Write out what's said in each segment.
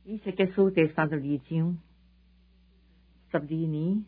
以西结书第32章，12年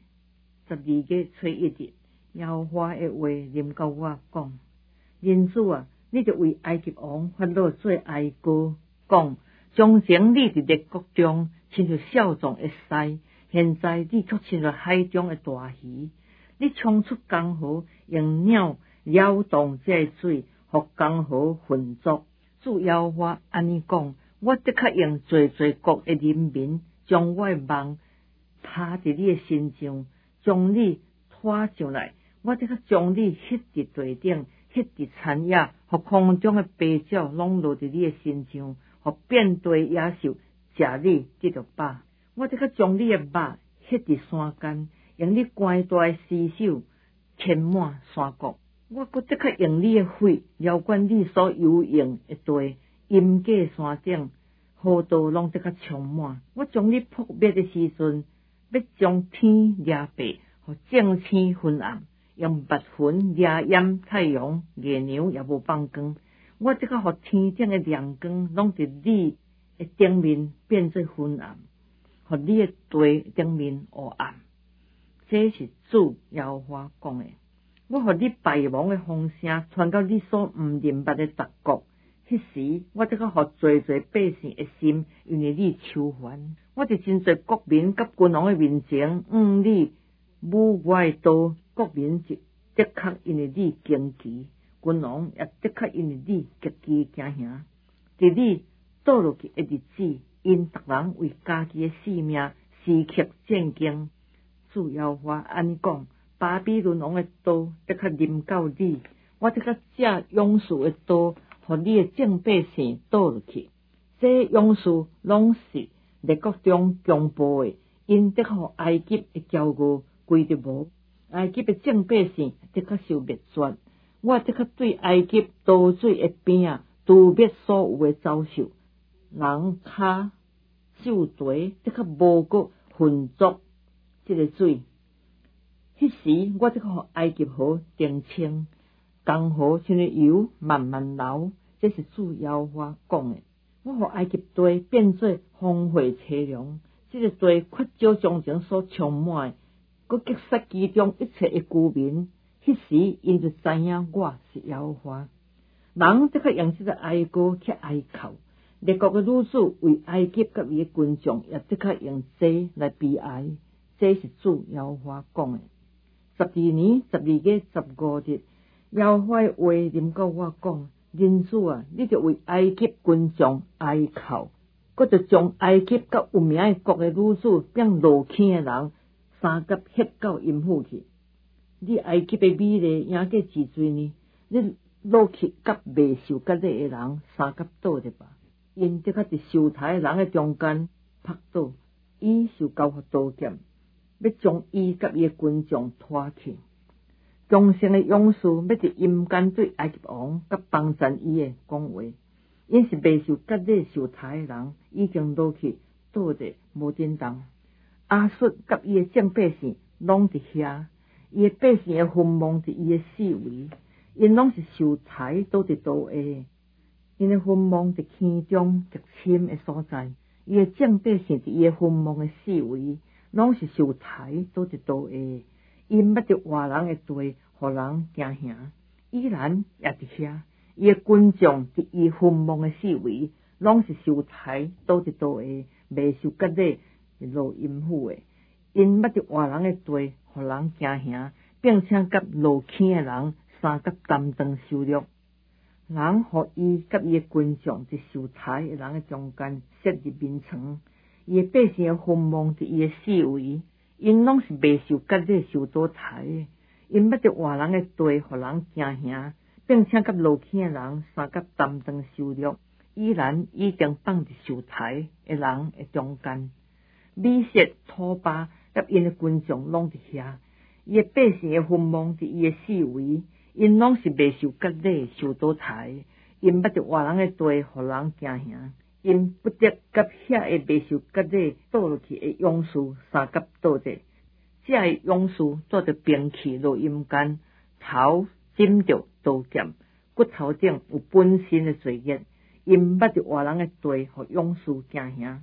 12月初1日，耶和华的话临到我讲：人子啊，你就为埃及王法老做哀歌，讲从前你伫列国中亲像少壮的狮，现在你却亲像海中的大鱼。你冲出江河，用鸟撩动这水，互江河浑浊。主耶和华安尼讲：我的确用侪国的人民，将我的梦拍伫你的身上，将你拖上来。我的确将你迄伫地顶，迄伫田野，互空中的飞鸟拢落伫你的身上，互遍地野兽食你得着饱。我的确将你的肉迄伫山间，用你关大的尸首填满山谷。我搁的确用你的血浇灌你所游泳的地，阴界山顶河道拢的确充满。我将你扑灭的时阵，要将天掠白，互正星昏暗，用密云掠掩太阳，月亮也无放光。我的确互天顶的亮光拢伫你的顶面变做昏暗，互你的地顶面黑暗。这是主耶和华讲的。我互你败亡的风声传到你所毋明白的逐国。迄时，我得互侪百姓的心，因为你愁烦。我伫真侪国民甲君王的面前，你舞我的刀，国民就的确因为你惊奇，君王也的确因为你极其惊吓。伫你倒落去的日子，因逐人为家己的性命时刻战兢。主耶和华安尼讲：巴比伦王的刀的确临到你，我的确借勇士的刀，互你的正百姓倒落去。这勇士拢是列国中强暴的，因的确埃及的骄傲归得无。埃及的正百姓的确受灭绝。我的确对埃及刀水的边啊，除灭所有的遭受。人骹手蹄的确无过浑浊这个水。迄时，我得互埃及河澄清，江河像个油慢慢流。这是主耶和华讲的。我互埃及地变做荒废凄凉，这个地缺少从前所充满的，佮击杀其中一切的居民。迄时，因就知影我是耶和华。人得确用这个哀歌去哀求，列国的女子为埃及甲伊的军将，也得确用这来悲哀。这是主耶和华讲的。12年12月15日，耶和华的话临到我讲：人子啊，你就为埃及军将哀求，佮就将埃及甲有名的国的女子变落坑的人，三甲ฮ็到阴府去。你埃及的美丽赢过治罪呢？你落去甲未受割礼的人，三甲倒着吧。因的确伫受杀的人的中间拍倒，伊受交互刀剑。要将伊甲伊的军将拖去，强盛的勇士要伫阴间对埃及王甲帮赞伊的讲话，因是未受割礼受杀的人，已经落去倒着无震动。亚述甲伊的正百姓拢伫遐，伊的百姓的坟墓伫伊的四围，因拢是受杀倒伫刀下，因的坟墓伫坑中极深的所在，伊的正百姓伫伊的坟墓的四围。拢是受杀倒伫刀下，因捌着活人的地，互人惊吓。依然也伫遐，伊的军将伫伊坟墓的四围，拢是受杀倒伫刀下，未受割礼落阴府的。因捌着活人的地，互人惊吓，并且甲落坑的人三甲担当受辱。人互伊甲伊的军将伫受杀的人的中间设立眠床。伊的百姓的坟墓伫伊的四围，因拢是未受割礼受倒杀的。因捌着活人的地，互人惊吓，并且甲落坑的人三甲担当受辱。依然已经放伫受杀的人的中间。米色土巴甲因的军将拢伫遐，伊的百姓的坟墓伫伊的四围，因拢是未受割礼受倒杀的。因捌着活人的地，互人惊吓。因不得甲遐个未受割礼倒落去的勇士三甲倒着，这个勇士带着兵器落阴间，头枕着刀剑，骨头顶有本身的罪孽。因捌着活人的地，互勇士惊吓，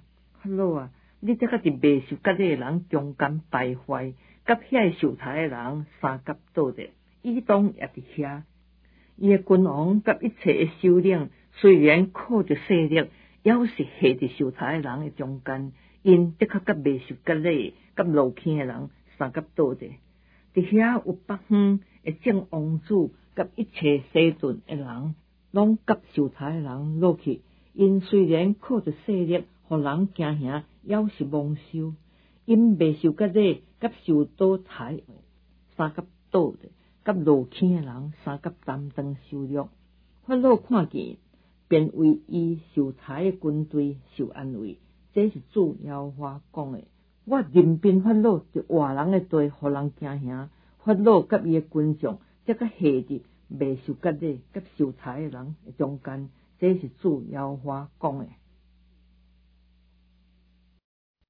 法老啊，你这个伫未受割礼的人中间败坏，甲遐受财的人三甲倒地，以东也伫遐。伊的君王甲一切的首领，虽然靠着势力，也是下伫受财的人的中间，因的确甲未受割礼、甲落坑的人三甲倒地。伫遐有北方的正王子，甲一切西顿的人，拢甲受财的人落去。因虽然靠着势力，互人惊吓，也是蒙羞。因未受割礼，甲受倒财三甲倒地。甲落坑的人三甲担当受辱，法老看见，便为伊受财的军队受安慰。这是主耶和华讲的。我任凭法老伫活人的地，互人惊吓。法老甲伊的军将，则甲下伫未受割礼、甲受财的人中间。这是主耶和华讲的。